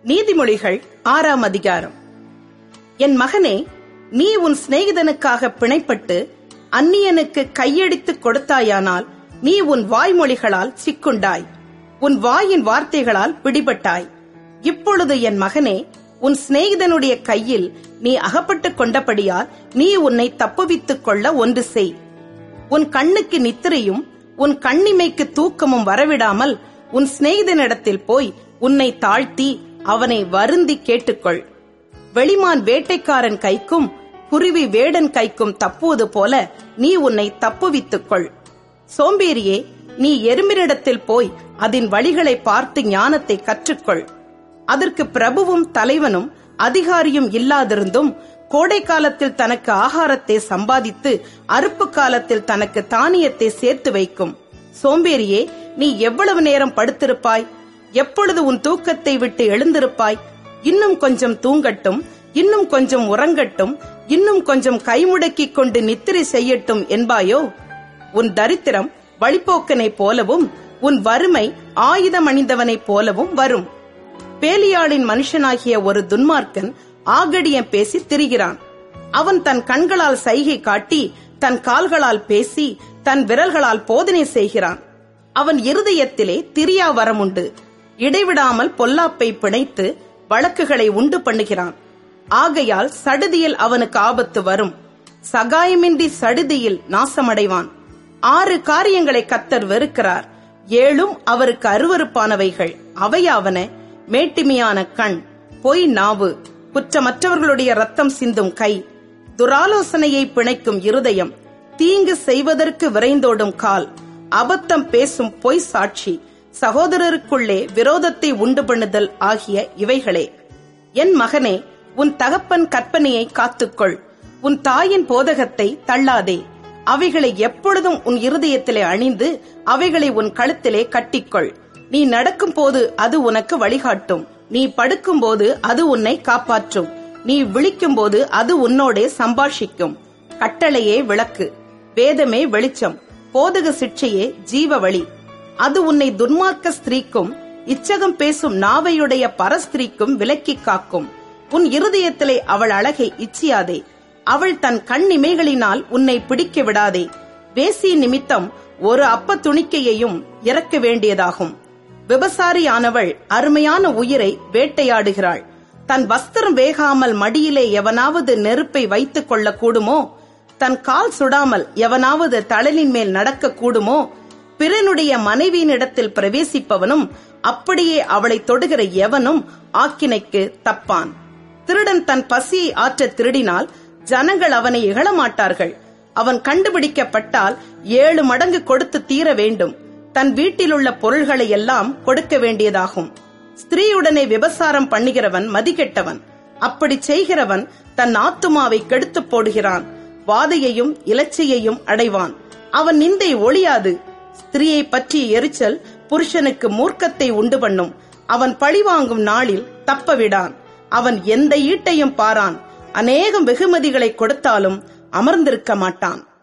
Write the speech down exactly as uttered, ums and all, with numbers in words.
நீதிமொழிகள் ஆறாம் அதிகாரம். என் மகனே, நீ உன் சிநேகிதனுக்காக பிணைப்பட்டு அந்நியனுக்கு கையடித்து கொடுத்தாயானால் நீ உன் வாய்மொழிகளால் சிக்குண்டாய், உன் வாயின் வார்த்தைகளால் பிடிபட்டாய். இப்பொழுது என் மகனே, உன் சிநேகிதனுடைய கையில் நீ அகப்பட்டுக் கொண்டபடியால் நீ உன்னை தப்புவித்துக் கொள்ள ஒன்று செய். உன் கண்ணுக்கு நித்திரையும் உன் கண்ணிமைக்கு தூக்கமும் வரவிடாமல் உன் சிநேகிதனிடத்தில் போய் உன்னை தாழ்த்தி அவனை வருந்தி கேட்டுக்கொள். வெளிமான் வேட்டைக்காரன் கைக்கும் குருவி வேடன் கைக்கும் தப்புவது போல நீ உன்னை தப்புவித்துக் கொள். சோம்பேறியே, நீ எறும்பினிடத்தில் போய் அதன் வழிகளை பார்த்து ஞானத்தை கற்றுக்கொள். அதற்கு பிரபுவும் தலைவனும் அதிகாரியும் இல்லாதிருந்தும் கோடை காலத்தில் தனக்கு ஆகாரத்தை சம்பாதித்து அறுப்பு காலத்தில் தனக்கு தானியத்தை சேர்த்து வைக்கும். சோம்பேறியே, நீ எவ்வளவு நேரம் படுத்திருப்பாய்? எப்பொழுது உன் தூக்கத்தை விட்டு எழுந்திருப்பாய்? இன்னும் கொஞ்சம் தூங்கட்டும், இன்னும் கொஞ்சம் உறங்கட்டும், இன்னும் கொஞ்சம் கைமுடக்கிக் கொண்டு நித்திரை செய்யட்டும் என்பாயோ? உன் தரித்திரம் வழிபோக்கனை போலவும் உன் வறுமை ஆயுதம் அணிந்தவனைப் போலவும் வரும். பேலியாளின் மனுஷனாகிய ஒரு துன்மார்க்கன் ஆகடியம் பேசி திரிகிறான். அவன் தன் கண்களால் சைகை காட்டி தன் கால்களால் பேசி தன் விரல்களால் போதனை செய்கிறான். அவன் இருதயத்திலே திரியா வரமுண்டு. இடைவிடாமல் பொல்லாப்பை பிணைத்து வழக்குகளை உண்டு பண்ணுகிறான். ஆகையால் சடுதியில் அவனுக்கு ஆபத்து வரும். சகாயமின்றி சடுதியில் நாசமடைவான். ஆறு காரியங்களை கர்த்தர் வெறுக்கிறார், ஏழும் அவருக்கு அருவருப்பானவைகள். அவையாவன: மேட்டிமையான கண், பொய் நாவு, குற்றமற்றவர்களுடைய ரத்தம் சிந்தும் கை, துராலோசனையை பிணைக்கும் இருதயம், தீங்கு செய்வதற்கு விரைந்தோடும் கால், அபத்தம் பேசும் பொய் சாட்சி, சகோதரருக்குள்ளே விரோதத்தை உண்டு பண்ணுதல் ஆகிய இவைகளே. என் மகனே, உன் தகப்பன் கற்பனையை காத்துக்கொள், உன் தாயின் போதகத்தை தள்ளாதே. அவைகளை எப்பொழுதும் உன் இருதயத்திலே அணிந்து அவைகளை உன் கழுத்திலே கட்டிக்கொள். நீ நடக்கும் போது அது உனக்கு வழிகாட்டும், நீ படுக்கும் போது அது உன்னை காப்பாற்றும், நீ விழிக்கும் போது அது உன்னோடே சம்பாஷிக்கும். கட்டளையே விளக்கு, வேதமே வெளிச்சம், போதக சிட்சையே ஜீவ வழி. அது உன்னை துன்மார்க்க ஸ்திரீக்கும் இச்சகம் பேசும் நாவையுடைய பரஸ்திரீக்கும் விலக்கி காக்கும். உன் இருதயத்திலே அவள் அழகை இச்சியாதே, அவள் தன் கண் இமைகளினால் உன்னை பிடிக்க விடாதே. வேசி நிமித்தம் ஒரு அப்ப துணிக்கையையும் இறக்க வேண்டியதாகும். விபசாரியானவள் அருமையான உயிரை வேட்டையாடுகிறாள். தன் வஸ்திரம் வேகாமல் மடியிலே எவனாவது நெருப்பை வைத்துக் கொள்ள கூடுமோ? தன் கால் சுடாமல் எவனாவது தழலின் மேல் நடக்க கூடுமோ? பிறனுடைய மனைவியினிடத்தில் பிரவேசிப்பவனும் அப்படியே அவளை தொடுகிற எவனும் ஆக்கினைக்கு தப்பான். திருடன் தன் பசியை ஆற்ற திருடினால் ஜனங்கள் அவனை இகழமாட்டார்கள். அவன் கண்டுபிடிக்கப்பட்டால் ஏழு மடங்கு கொடுத்து தீர வேண்டும். தன் வீட்டிலுள்ள பொருள்களை எல்லாம் கொடுக்க வேண்டியதாகும். ஸ்திரீயுடனே விபசாரம் பண்ணுகிறவன் மதிகெட்டவன். அப்படி செய்கிறவன் தன் ஆத்துமாவை கெடுத்து போடுகிறான், வாதையையும் இலச்சையையும் அடைவான். அவன் நிந்தை ஒழியாது. ஸ்திரீயை பற்றிய எரிச்சல் புருஷனுக்கு மூர்க்கத்தை உண்டு பண்ணும். அவன் பழிவாங்கும் நாளில் தப்ப விடான். அவன் எந்த ஈட்டையும் பாரான். அநேகம் வெகுமதிகளை கொடுத்தாலும் அமர்ந்திருக்க மாட்டான்.